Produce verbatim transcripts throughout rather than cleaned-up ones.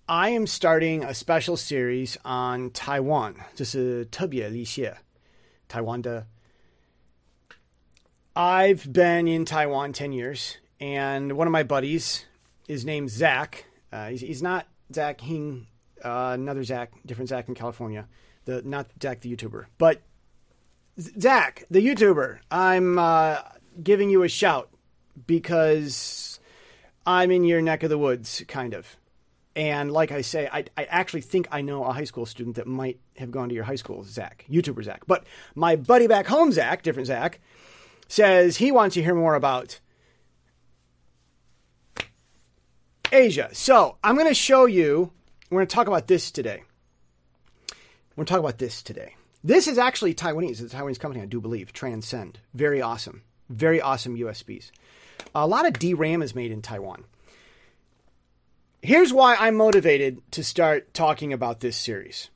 I am starting a special series on Taiwan. 这是特别立谢台湾的 I've been in Taiwan ten years, and one of my buddies is named Zach. Uh, he's, he's not Zach Hing, uh, another Zach, different Zach in California. The not Zach the YouTuber, but Zach the YouTuber. I'm uh, giving you a shout because I'm in your neck of the woods, kind of. And like I say, I, I actually think I know a high school student that might have gone to your high school, Zach, YouTuber Zach. But my buddy back home, Zach, different Zach, says he wants to hear more about Asia. So I'm going to show you, we're going to talk about this today. We're going to talk about this today. This is actually Taiwanese. It's a Taiwanese company, I do believe. Transcend. Very awesome. Very awesome U S Bs. A lot of D RAM is made in Taiwan. Here's why I'm motivated to start talking about this series.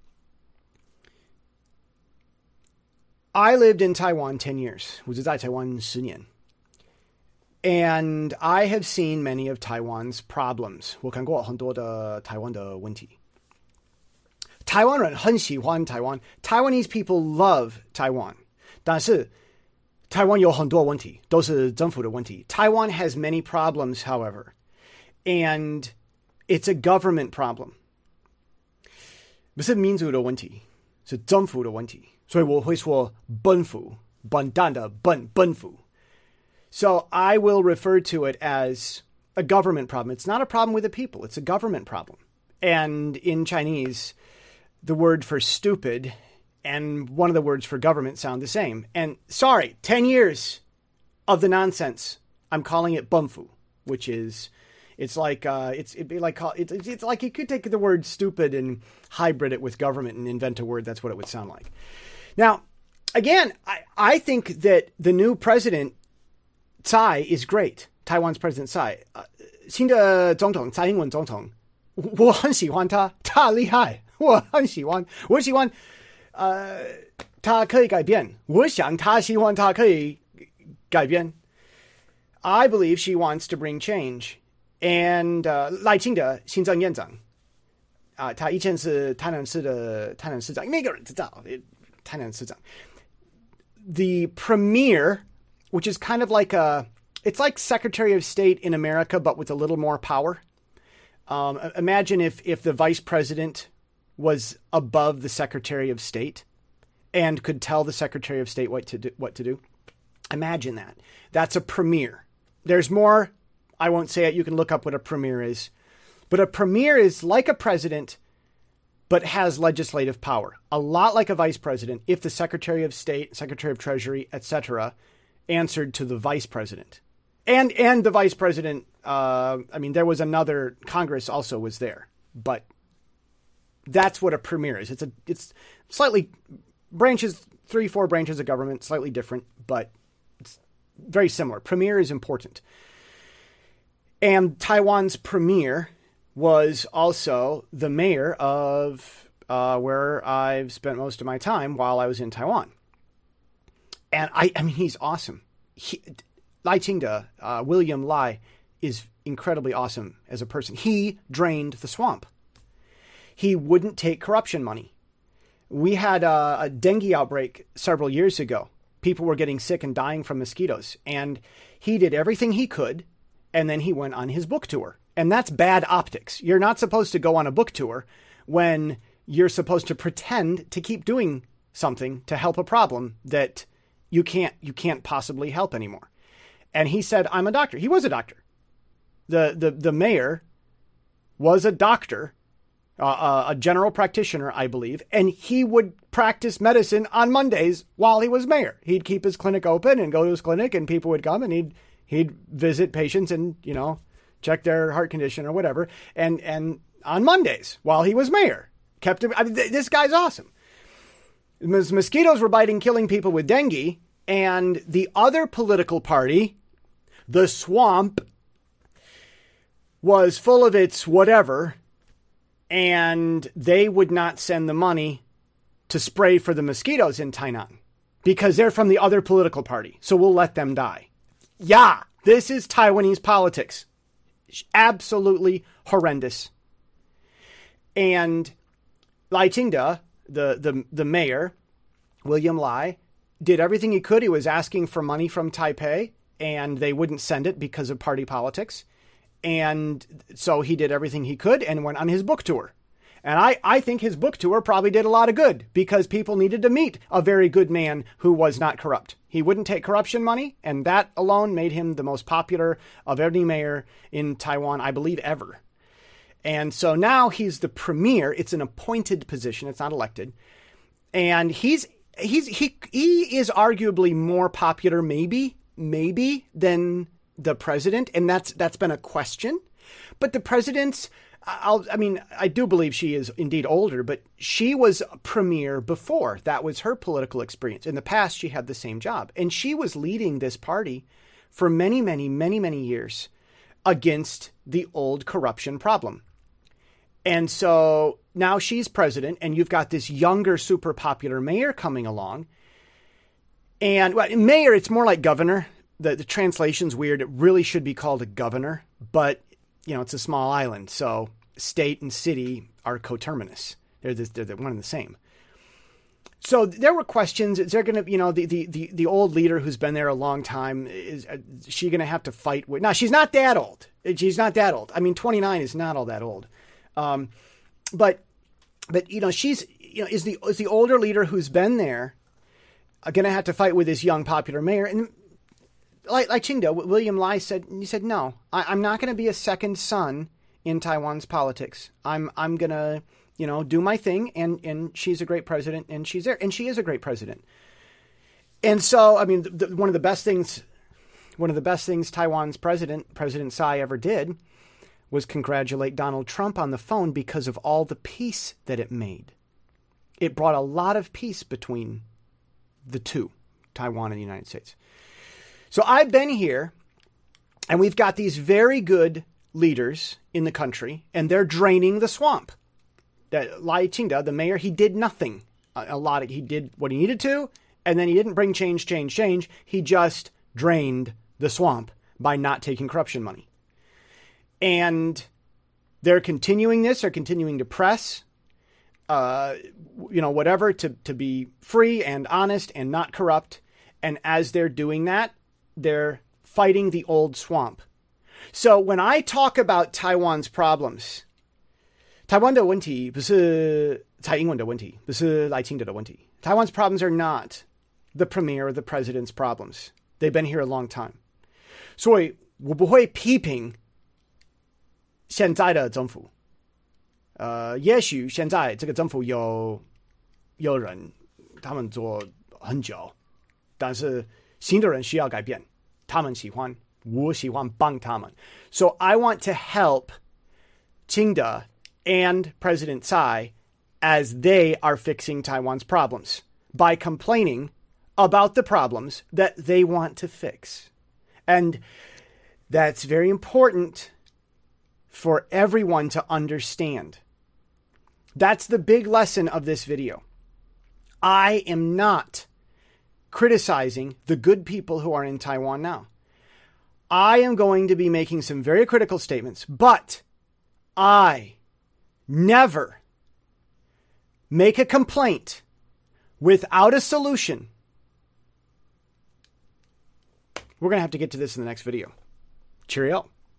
I lived in Taiwan ten years. 我在台湾十年. And I have seen many of Taiwan's problems. 我看过很多的台湾的问题. 台湾人很喜欢台湾. Taiwanese people love Taiwan. 但是台湾有很多问题，都是政府的问题. Taiwan has many problems, however. And it's a government problem. 不是民族的问题，是政府的问题。所以我会说笨腐，笨蛋的笨，笨腐。So I will refer to it as a government problem. It's not a problem with the people. It's a government problem. And in Chinese, the word for stupid and one of the words for government sound the same. And sorry, ten years of the nonsense. I'm calling it bumfu, which is, it's like, uh, it's, it'd be like, it's, it's like you could take the word stupid and hybrid it with government and invent a word. That's what it would sound like. Now, again, I, I think that the new president, Tsai, is great. Taiwan's President Tsai. Uh, 新的总统, 蔡英文总统, 我很喜欢他,他厉害,我很喜欢,我喜欢, uh, 他可以改变,我想他希望他可以改变. I believe she wants to bring change. And, uh, 赖清德行政院长, uh, 他以前是台南市的台南市长,每个人知道, the premier, which is kind of like a, it's like Secretary of State in America, but with a little more power. Um, imagine if, if the vice president was above the Secretary of State and could tell the Secretary of State what to do, what to do. Imagine that. That's a premier. There's more. I won't say it. You can look up what a premier is, but a premier is like a president, but has legislative power, a lot like a vice president, if the Secretary of State, Secretary of Treasury, et cetera, answered to the vice president. And and the vice president, uh, I mean, there was another, Congress also was there, but that's what a premier is. It's a it's slightly, branches, three, four branches of government, slightly different, but it's very similar. Premier is important. And Taiwan's premier was also the mayor of uh, where I've spent most of my time while I was in Taiwan. And I, I mean, he's awesome. He, Lai Ching-te, uh, William Lai, is incredibly awesome as a person. He drained the swamp. He wouldn't take corruption money. We had a, a dengue outbreak several years ago. People were getting sick and dying from mosquitoes. And he did everything he could. And then he went on his book tour. And that's bad optics. You're not supposed to go on a book tour when you're supposed to pretend to keep doing something to help a problem that you can't you can't possibly help anymore. And he said, I'm a doctor. He was a doctor. The the, the mayor was a doctor, uh, a general practitioner, I believe, and he would practice medicine on Mondays while he was mayor. He'd keep his clinic open and go to his clinic, and people would come, and he'd he'd visit patients and, you know, check their heart condition or whatever. And, and on Mondays while he was mayor, kept him. I mean, th- this guy's awesome. Mos- mosquitoes were biting, killing people with dengue. And the other political party, the swamp, was full of its whatever. And they would not send the money to spray for the mosquitoes in Tainan because they're from the other political party. So we'll let them die. Yeah, this is Taiwanese politics. Absolutely horrendous. And Lai Ching-te, the, the, the mayor, William Lai, did everything he could. He was asking for money from Taipei, and they wouldn't send it because of party politics. And so he did everything he could and went on his book tour. And I, I think his book tour probably did a lot of good because people needed to meet a very good man who was not corrupt. He wouldn't take corruption money, and that alone made him the most popular of any mayor in Taiwan, I believe, ever. And so now he's the premier. It's an appointed position. It's not elected. And he's he's he he is arguably more popular, maybe, maybe, than the president. And that's that's been a question. But the president's I'll, I mean, I do believe she is indeed older, but she was premier before. That was her political experience. In the past, she had the same job. And she was leading this party for many, many, many, many years against the old corruption problem. And so now she's president, and you've got this younger, super popular mayor coming along. And well, mayor, it's more like governor. The, the translation's weird. It really should be called a governor, but you know, it's a small island, so state and city are coterminous. They're, the, they're the one and the same. So there were questions. Is there going to, you know, the, the, the, the old leader who's been there a long time, is, is she going to have to fight with... Now, she's not that old. She's not that old. I mean, twenty-nine is not all that old. Um, but, but you know, she's, you know, is the, is the older leader who's been there going to have to fight with this young popular mayor? And Like, like Ching-te, William Lai said, he said, no, I, I'm not going to be a second son in Taiwan's politics. I'm, I'm going to, you know, do my thing. And, and she's a great president, and she's there, and she is a great president. And so, I mean, the, the, one of the best things, one of the best things Taiwan's president, President Tsai, ever did was congratulate Donald Trump on the phone because of all the peace that it made. It brought a lot of peace between the two, Taiwan and the United States. So I've been here, and we've got these very good leaders in the country, and they're draining the swamp. That Lai Ching-te, the mayor, he did nothing. A, a lot of, he did what he needed to, and then he didn't bring change, change, change. He just drained the swamp by not taking corruption money. And they're continuing this. They're continuing to press, uh, you know, whatever, to, to be free and honest and not corrupt. And as they're doing that, they're fighting the old swamp. So when I talk about Taiwan's problems, 台湾的问题不是蔡英文的问题，不是赖清德的问题。Taiwan's problems are not the premier or the president's problems. They've been here a long time. 所以我不会批评现在的政府。呃，也许现在这个政府有有人他们做很久，但是新的人需要改变，他们喜欢，我喜欢帮他们。So I want to help Ching-te and President Tsai as they are fixing Taiwan's problems by complaining about the problems that they want to fix. And that's very important for everyone to understand. That's the big lesson of this video. I am not criticizing the good people who are in Taiwan now. I am going to be making some very critical statements, but I never make a complaint without a solution. We're going to have to get to this in the next video. Cheerio.